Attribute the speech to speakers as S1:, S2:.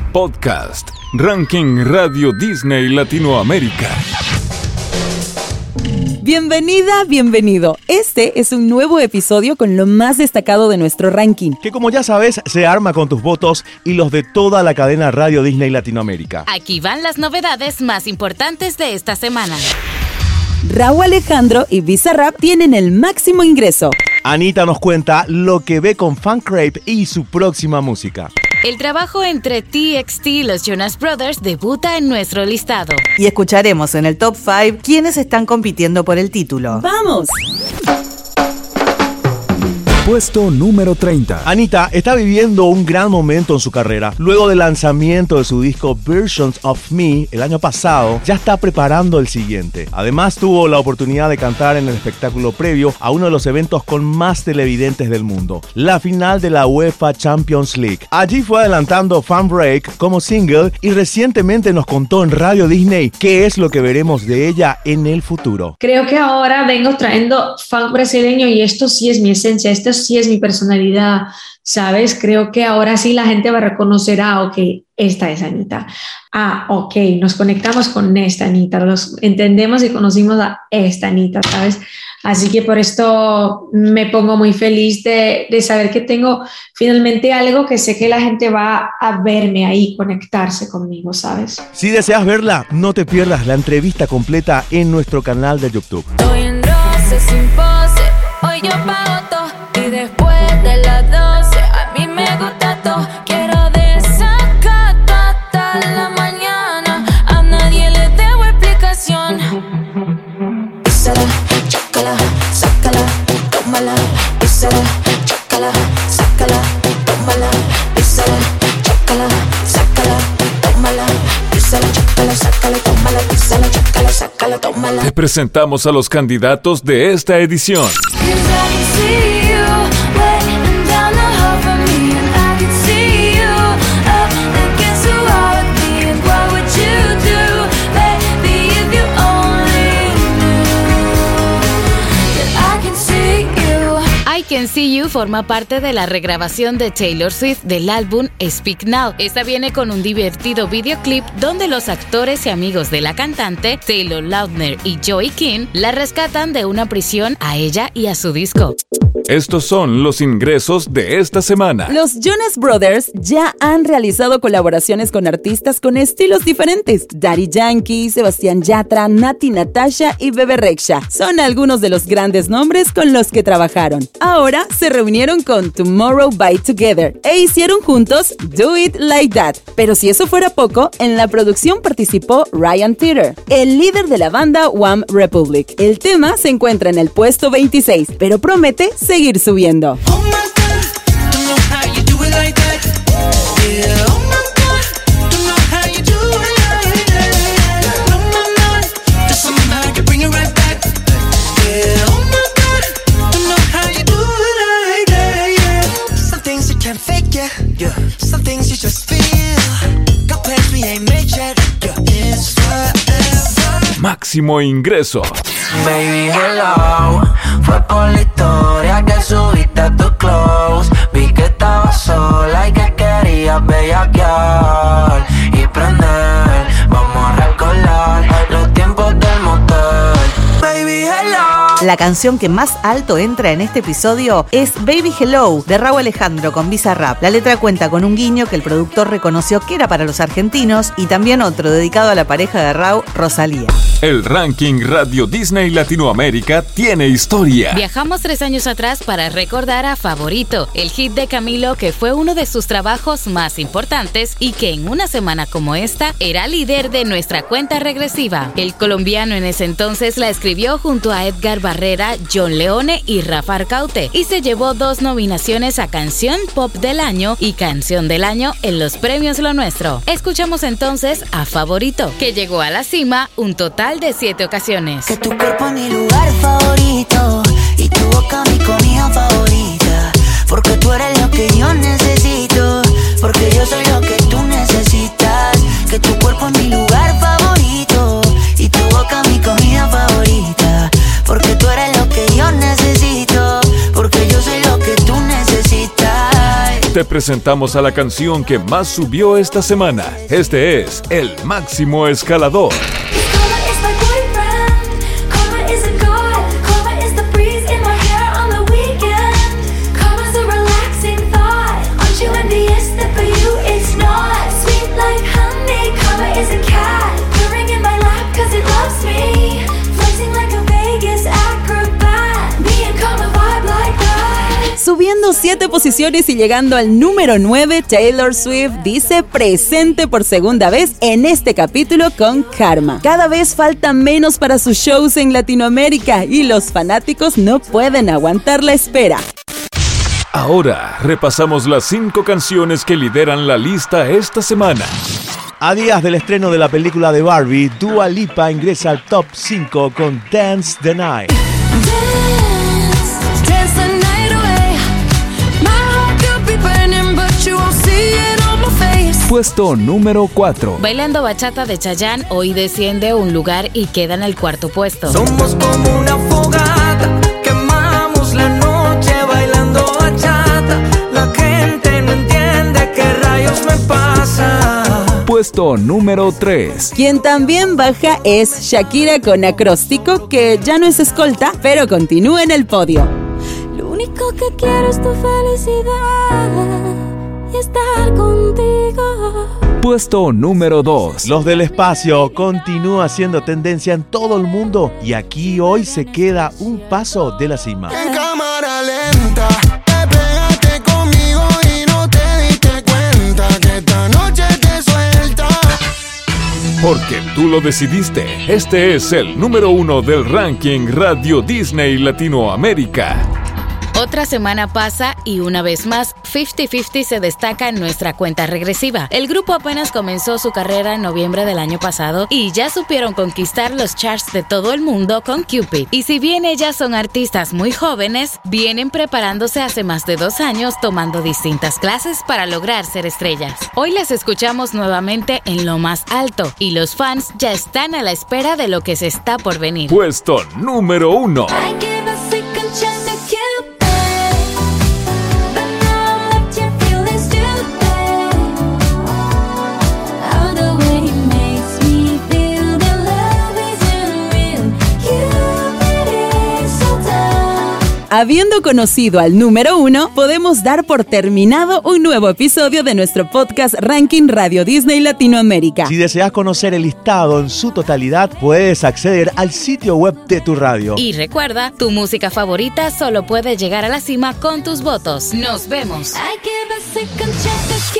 S1: Podcast, Ranking Radio Disney Latinoamérica.
S2: Bienvenida, bienvenido. Este es un nuevo episodio con lo más destacado de nuestro ranking,
S3: que como ya sabes, se arma con tus votos y los de toda la cadena Radio Disney Latinoamérica.
S4: Aquí van las novedades más importantes de esta semana.
S2: Rauw Alejandro y Bizarrap tienen el máximo ingreso.
S3: Anitta nos cuenta lo que ve con Funcrape y su próxima música.
S4: El trabajo entre TXT y los Jonas Brothers debuta en nuestro listado.
S5: Y escucharemos en el Top 5 quiénes están compitiendo por el título.
S2: ¡Vamos!
S1: Puesto número 30.
S3: Anitta está viviendo un gran momento en su carrera. Luego del lanzamiento de su disco Versions of Me el año pasado, ya está preparando el siguiente. Además, tuvo la oportunidad de cantar en el espectáculo previo a uno de los eventos con más televidentes del mundo, la final de la UEFA Champions League. Allí fue adelantando Fan Break como single y recientemente nos contó en Radio Disney qué es lo que veremos de ella en el futuro.
S6: Creo que ahora vengo trayendo funk brasileño y esto sí es mi esencia, esto sí es mi personalidad, ¿sabes? Creo que ahora sí la gente va a reconocer, ok, esta es Anitta. Ok, nos conectamos con esta Anitta, los entendemos y conocimos a esta Anitta, ¿sabes? Así que por esto me pongo muy feliz de saber que tengo finalmente algo que sé que la gente va a verme ahí, conectarse conmigo, ¿sabes?
S3: Si deseas verla, no te pierdas la entrevista completa en nuestro canal de YouTube.
S7: Estoy en roce sin pose, hoy yo pago todo. Y después de las 12, a mí me gusta todo. Quiero desacato hasta la mañana. A nadie le debo explicación. Písala, chácala, sácala, tómala. Písala, chácala, sácala, tómala. Písala, chácala, sácala, tómala. Písala, chácala, sácala, tómala. Písala, chácala, sácala, tómala.
S1: Te presentamos a los candidatos de esta edición.
S4: I Can See You forma parte de la regrabación de Taylor Swift del álbum Speak Now. Esta viene con un divertido videoclip donde los actores y amigos de la cantante, Taylor Lautner y Joey King, la rescatan de una prisión a ella y a su disco.
S1: Estos son los ingresos de esta semana.
S2: Los Jonas Brothers ya han realizado colaboraciones con artistas con estilos diferentes. Daddy Yankee, Sebastián Yatra, Natti Natasha y Bebe Rexha son algunos de los grandes nombres con los que trabajaron. Ahora se reunieron con Tomorrow by Together e hicieron juntos Do It Like That. Pero si eso fuera poco, en la producción participó Ryan Tedder, el líder de la banda One Republic. El tema se encuentra en el puesto 26, pero promete seguir subiendo.
S1: Máximo ingreso.
S8: Baby, hello. Fue por la historia que subiste a tu close. Vi que estabas sola y que querías bellaquear y prender. Vamos a recordar los tiempos del motel. Baby, hello.
S5: La canción que más alto entra en este episodio es Baby Hello, de Rauw Alejandro con Bizarrap. La letra cuenta con un guiño que el productor reconoció que era para los argentinos y también otro dedicado a la pareja de Rauw, Rosalía.
S1: El ranking Radio Disney Latinoamérica tiene historia.
S4: Viajamos 3 años atrás para recordar a Favorito, el hit de Camilo que fue uno de sus trabajos más importantes y que en una semana como esta era líder de nuestra cuenta regresiva. El colombiano en ese entonces la escribió junto a Edgar Barrera, John Leone y Rafa Arcaute y se llevó 2 nominaciones a Canción Pop del Año y Canción del Año en los premios Lo Nuestro. Escuchamos entonces a Favorito, que llegó a la cima un total de 7 ocasiones.
S9: Que tu cuerpo es mi lugar favorito y tu boca mi comida favorita, porque tú eres lo que yo necesito, porque yo soy lo que tú necesitas. Que tu cuerpo es mi lugar favorito y tu boca mi comida favorita, porque tú eres lo que yo necesito, porque yo soy lo que tú necesitas.
S1: Te presentamos a la canción que más subió esta semana. Este es El Máximo Escalador.
S2: Subiendo 7 posiciones y llegando al número 9, Taylor Swift dice presente por segunda vez en este capítulo con Karma. Cada vez falta menos para sus shows en Latinoamérica y los fanáticos no pueden aguantar la espera.
S1: Ahora repasamos las 5 canciones que lideran la lista esta semana.
S3: A días del estreno de la película de Barbie, Dua Lipa ingresa al top 5 con Dance the Night.
S1: Puesto número 4.
S4: Bailando Bachata de Chayanne hoy desciende un lugar y queda en el cuarto puesto.
S8: Somos como una fogata, quemamos la noche bailando bachata. La gente no entiende qué rayos me pasa.
S1: Puesto número 3.
S2: Quien también baja es Shakira con Acróstico, que ya no es escolta, pero continúa en el podio.
S7: Lo único que quiero es tu felicidad y estar contigo.
S1: Puesto número 2.
S3: Los del Espacio continúa siendo tendencia en todo el mundo y aquí hoy se queda un paso de la cima.
S10: En cámara lenta, te pegaste conmigo y no te diste cuenta que esta noche te suelta.
S1: Porque tú lo decidiste. Este es el número 1 del ranking Radio Disney Latinoamérica.
S4: Otra semana pasa y una vez más, 50-50 se destaca en nuestra cuenta regresiva. El grupo apenas comenzó su carrera en noviembre del año pasado y ya supieron conquistar los charts de todo el mundo con Cupid. Y si bien ellas son artistas muy jóvenes, vienen preparándose hace más de 2 años tomando distintas clases para lograr ser estrellas. Hoy las escuchamos nuevamente en lo más alto y los fans ya están a la espera de lo que se está por venir.
S1: Puesto número 1.
S2: Habiendo conocido al número 1, podemos dar por terminado un nuevo episodio de nuestro podcast Ranking Radio Disney Latinoamérica.
S3: Si deseas conocer el listado en su totalidad, puedes acceder al sitio web de tu radio.
S4: Y recuerda, tu música favorita solo puede llegar a la cima con tus votos. ¡Nos vemos!
S7: I give a second chance to